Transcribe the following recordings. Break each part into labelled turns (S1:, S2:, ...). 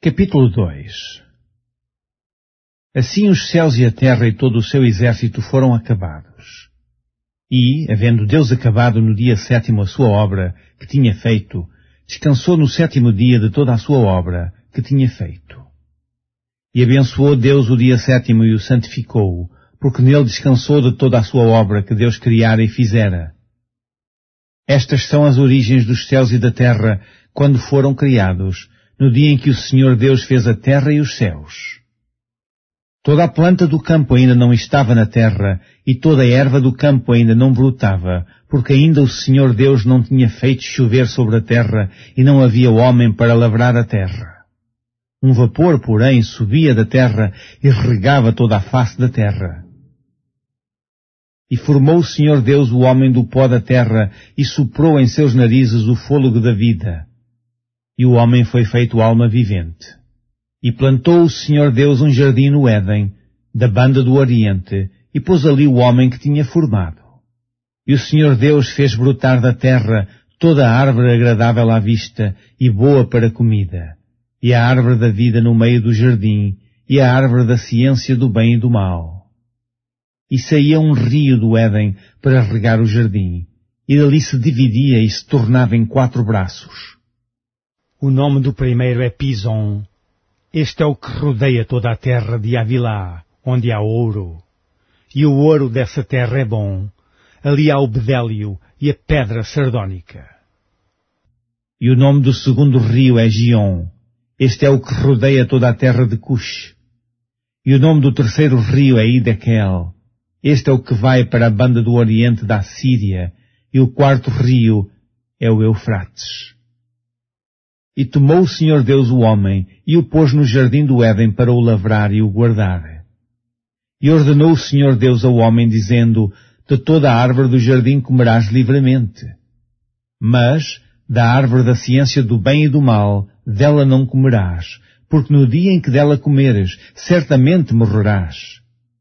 S1: Capítulo 2. Assim os céus e a terra e todo o seu exército foram acabados. E, havendo Deus acabado no dia 7º a sua obra que tinha feito, descansou no 7º dia de toda a sua obra que tinha feito. E abençoou Deus o dia 7º e o santificou, porque nele descansou de toda a sua obra que Deus criara e fizera. Estas são as origens dos céus e da terra quando foram criados, no dia em que o Senhor Deus fez a terra e os céus. Toda a planta do campo ainda não estava na terra, e toda a erva do campo ainda não brotava, porque ainda o Senhor Deus não tinha feito chover sobre a terra, e não havia homem para lavrar a terra. Um vapor, porém, subia da terra e regava toda a face da terra. E formou o Senhor Deus o homem do pó da terra, e soprou em seus narizes o fôlego da vida. E o homem foi feito alma vivente. E plantou o Senhor Deus um jardim no Éden, da banda do Oriente, e pôs ali o homem que tinha formado. E o Senhor Deus fez brotar da terra toda a árvore agradável à vista e boa para comida, e a árvore da vida no meio do jardim, e a árvore da ciência do bem e do mal. E saía um rio do Éden para regar o jardim, e dali se dividia e se tornava em 4 braços.
S2: O nome do primeiro é Pison. Este é o que rodeia toda a terra de Havilá, onde há ouro. E o ouro dessa terra é bom. Ali há o bedélio e a pedra sardônica.
S1: E o nome do segundo rio é Gion. Este é o que rodeia toda a terra de Cush. E o nome do terceiro rio é Hidekel. Este é o que vai para a banda do Oriente da Assíria. E o 4º rio é o Eufrates. E tomou o Senhor Deus o homem, e o pôs no jardim do Éden para o lavrar e o guardar. E ordenou o Senhor Deus ao homem, dizendo, de toda a árvore do jardim comerás livremente. Mas, da árvore da ciência do bem e do mal, dela não comerás, porque no dia em que dela comeres, certamente morrerás.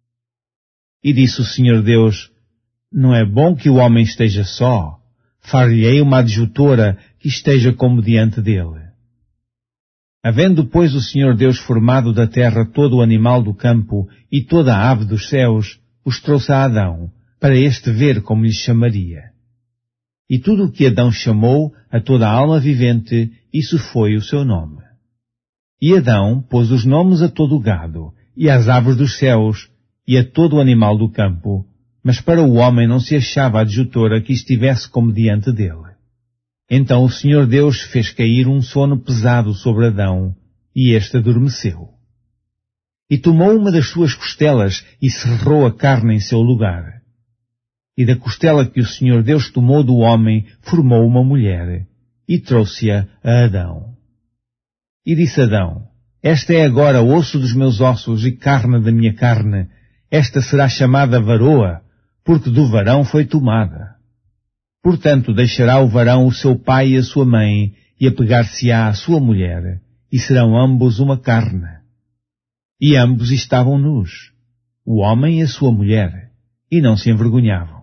S1: E disse o Senhor Deus, não é bom que o homem esteja só, far-lhe-ei uma adjutora que esteja como diante dele. Havendo, pois, o Senhor Deus formado da terra todo o animal do campo e toda a ave dos céus, os trouxe a Adão, para este ver como lhe chamaria. E tudo o que Adão chamou a toda a alma vivente, isso foi o seu nome. E Adão pôs os nomes a todo o gado, e às aves dos céus, e a todo o animal do campo, mas para o homem não se achava adjutora que estivesse como diante dele. Então o Senhor Deus fez cair um sono pesado sobre Adão, e este adormeceu. E tomou uma das suas costelas e cerrou a carne em seu lugar. E da costela que o Senhor Deus tomou do homem, formou uma mulher, e trouxe-a a Adão. E disse Adão, esta é agora osso dos meus ossos e carne da minha carne, esta será chamada varoa, porque do varão foi tomada. Portanto, deixará o varão o seu pai e a sua mãe, e apegar-se-á à sua mulher, e serão ambos uma carne. E ambos estavam nus, o homem e a sua mulher, e não se envergonhavam.